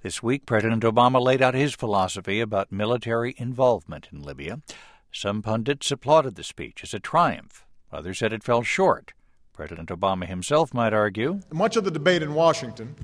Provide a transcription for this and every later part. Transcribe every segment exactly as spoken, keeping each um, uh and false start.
This week, President Obama laid out his philosophy about military involvement in Libya. Some pundits applauded the speech as a triumph. Others said it fell short. President Obama himself might argue. Much of the debate in Washington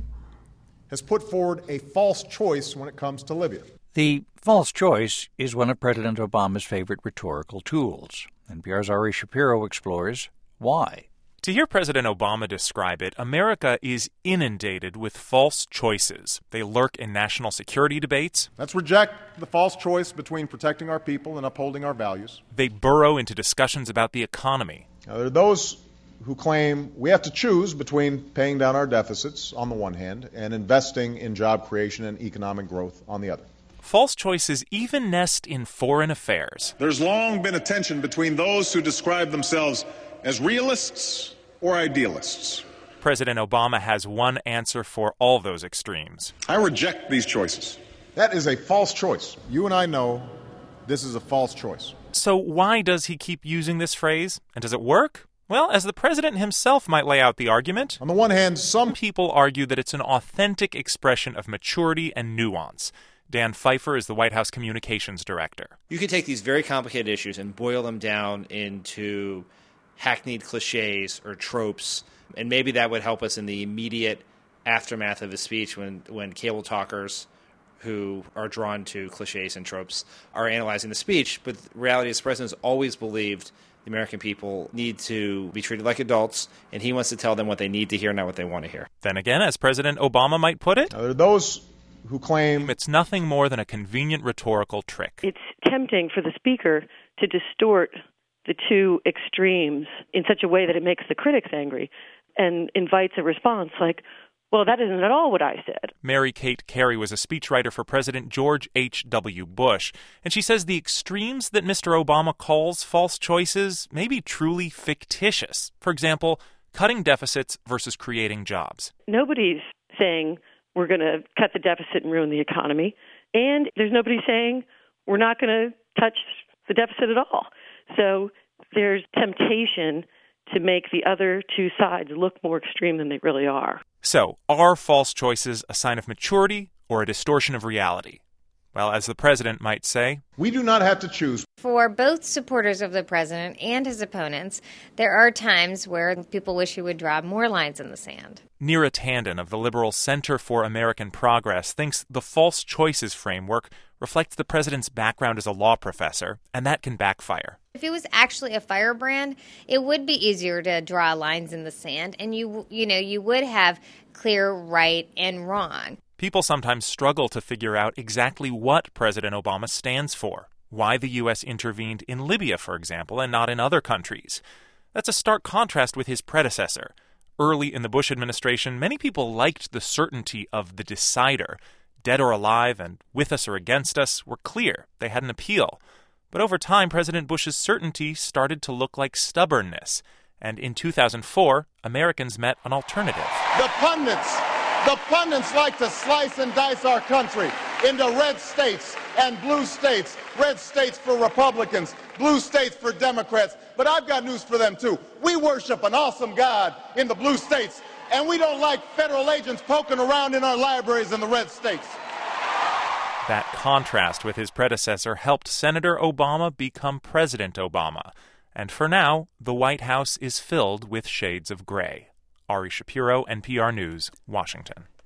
has put forward a false choice when it comes to Libya. The false choice is one of President Obama's favorite rhetorical tools. N P R's Ari Shapiro explores why. To hear President Obama describe it, America is inundated with false choices. They lurk in national security debates. Let's reject the false choice between protecting our people and upholding our values. They burrow into discussions about the economy. Now, there are those who claim we have to choose between paying down our deficits on the one hand and investing in job creation and economic growth on the other. False choices even nest in foreign affairs. There's long been a tension between those who describe themselves as realists or idealists. President Obama has one answer for all those extremes. I reject these choices. That is a false choice. You and I know this is a false choice. So why does he keep using this phrase? And does it work? Well, as the president himself might lay out the argument, on the one hand, some people argue that it's an authentic expression of maturity and nuance. Dan Pfeiffer is the White House communications director. You can take these very complicated issues and boil them down into hackneyed cliches or tropes, and maybe that would help us in the immediate aftermath of a speech when, when cable talkers who are drawn to cliches and tropes are analyzing the speech. But the reality is the president has always believed the American people need to be treated like adults, and he wants to tell them what they need to hear, not what they want to hear. Then again, as President Obama might put it, now, there are those who claim it's nothing more than a convenient rhetorical trick. It's tempting for the speaker to distort the two extremes in such a way that it makes the critics angry and invites a response like, well, that isn't at all what I said. Mary Kate Carey was a speechwriter for President George H W. Bush, and she says the extremes that Mister Obama calls false choices may be truly fictitious. For example, cutting deficits versus creating jobs. Nobody's saying we're going to cut the deficit and ruin the economy, and there's nobody saying we're not going to touch the deficit at all. So there's temptation to make the other two sides look more extreme than they really are. So, are false choices a sign of maturity or a distortion of reality? Well, as the president might say, we do not have to choose. For both supporters of the president and his opponents, there are times where people wish he would draw more lines in the sand. Neera Tanden of the liberal Center for American Progress thinks the false choices framework reflects the president's background as a law professor, and that can backfire. If it was actually a firebrand, it would be easier to draw lines in the sand, and you you know, you would have clear right and wrong. People sometimes struggle to figure out exactly what President Obama stands for, why the U S intervened in Libya, for example, and not in other countries. That's a stark contrast with his predecessor. Early in the Bush administration, many people liked the certainty of the decider. Dead or alive and with us or against us were clear. They had an appeal. But over time, President Bush's certainty started to look like stubbornness. And in two thousand four, Americans met an alternative. The pundits, the pundits like to slice and dice our country into red states and blue states. Red states for Republicans, blue states for Democrats. But I've got news for them, too. We worship an awesome God in the blue states, and we don't like federal agents poking around in our libraries in the red states. That contrast with his predecessor helped Senator Obama become President Obama. And for now, the White House is filled with shades of gray. Ari Shapiro, N P R News, Washington.